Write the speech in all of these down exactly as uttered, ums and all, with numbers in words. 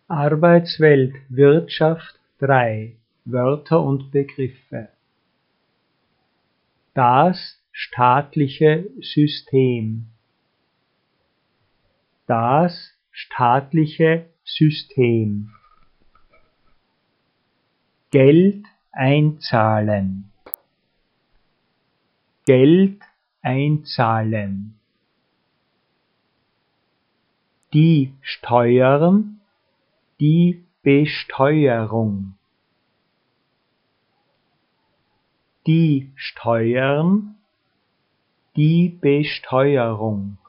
Arbeitswelt Wirtschaft drei Wörter und Begriffe. Das staatliche System. Das staatliche System. Geld einzahlen. Geld einzahlen. Die Steuern, die Besteuerung. Die Steuern, die Besteuerung.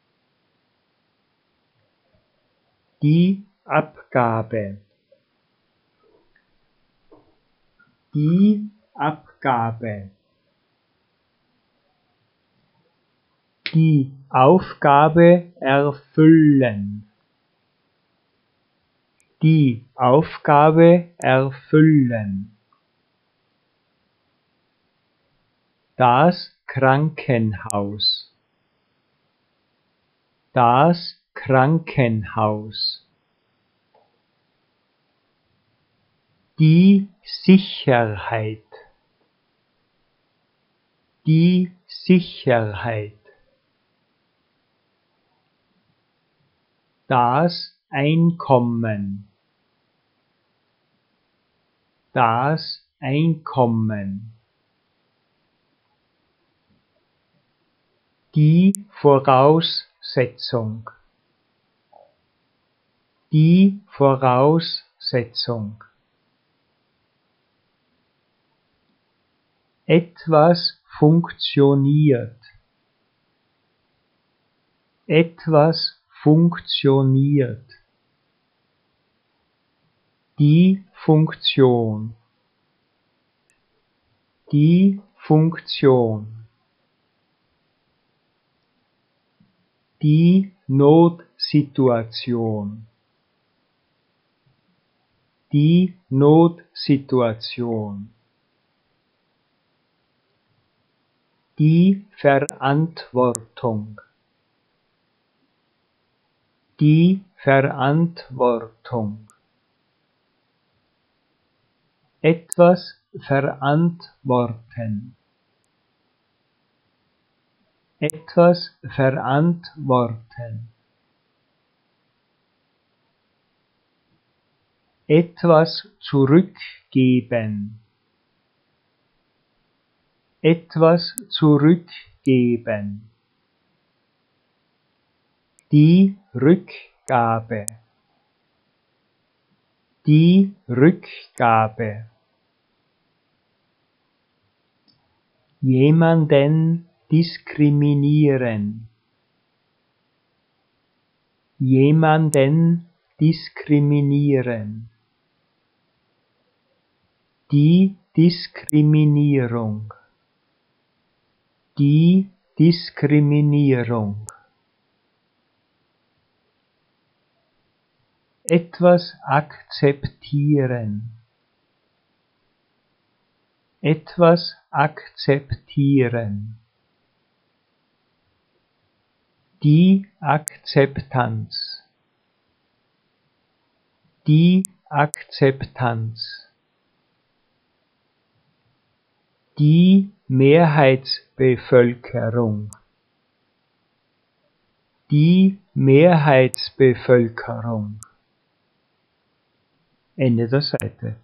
Die Abgabe. Die Abgabe. Die Aufgabe erfüllen. Die Aufgabe erfüllen. Das Krankenhaus. Das Krankenhaus. Die Sicherheit. Die Sicherheit. Das Einkommen. Das Einkommen. Die Voraussetzung. Die Voraussetzung. Etwas funktioniert. Etwas funktioniert. Die Funktion. Die Funktion. Die Notsituation. Die Notsituation. Die Verantwortung. Die Verantwortung. Etwas verantworten. Etwas verantworten. Etwas zurückgeben. Etwas zurückgeben. Die Rückgabe. Die Rückgabe. Jemanden diskriminieren. Jemanden diskriminieren. Die Diskriminierung. Die Diskriminierung. Etwas akzeptieren. Etwas akzeptieren. Die Akzeptanz. Die Akzeptanz. Die Mehrheitsbevölkerung. Die Mehrheitsbevölkerung. Ende der Seite.